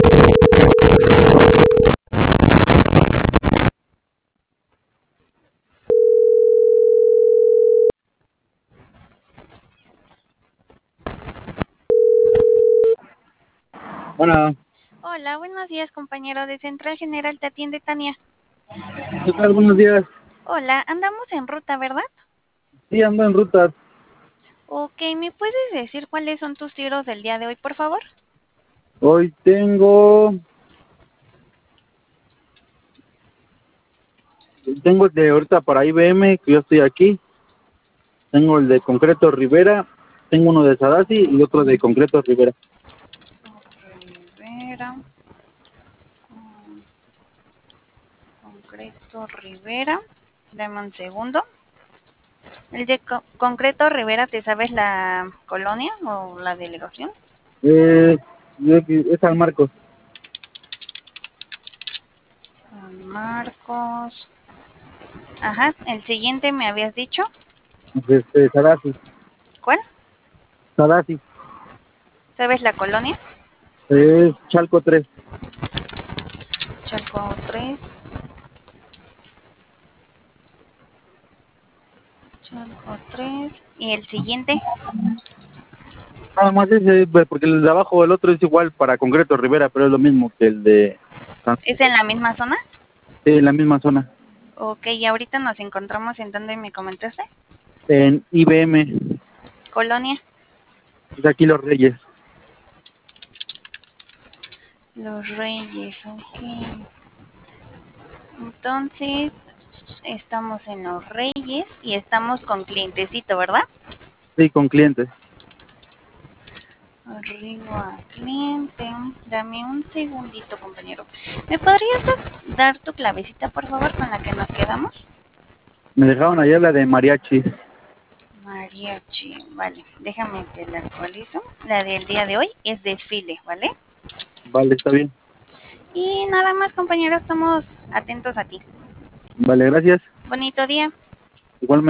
Bueno, Hola, buenos días, compañero de Central General, te atiende Tania. ¿qué tal? Buenos días. Hola, andamos en ruta, ¿verdad? Sí, ando en ruta. Ok, ¿me puedes decir cuáles son tus tiros del día de hoy, por favor? Hoy tengo el de ahorita para IBM, que yo estoy aquí. Tengo el de Concreto Rivera, tengo uno de Sadasi y otro de Concreto Rivera. Rivera. Concreto Rivera. Dame un segundo. El de Concreto Rivera, ¿te sabes la colonia o la delegación? Es San Marcos. San Marcos. Ajá, el siguiente me habías dicho. Sadasi. ¿Cuál? Sadasi. ¿Sabes la colonia? Es Chalco 3. Chalco 3. Chalco 3. ¿Y el siguiente? Nada más ese, pues, porque el de abajo, el otro es igual para Concreto Rivera, pero es lo mismo que el de ¿Es en la misma zona? en la misma zona. Ok, y ahorita nos encontramos en donde me comentaste. En IBM, Colonia. es aquí Los Reyes. Los Reyes, ok. Entonces, estamos en Los Reyes y estamos con clientecito, ¿verdad? Sí, con clientes. Arriba, cliente. Dame un segundito, compañero. ¿Me podrías dar tu clavecita, por favor, con la que nos quedamos? Me dejaron ayer la de mariachi. Mariachi, vale. Déjame que la actualizo. La del día de hoy es desfile, ¿vale? Vale, está bien. Y nada más, compañero, estamos atentos a ti. Vale, gracias. Bonito día. Igualmente.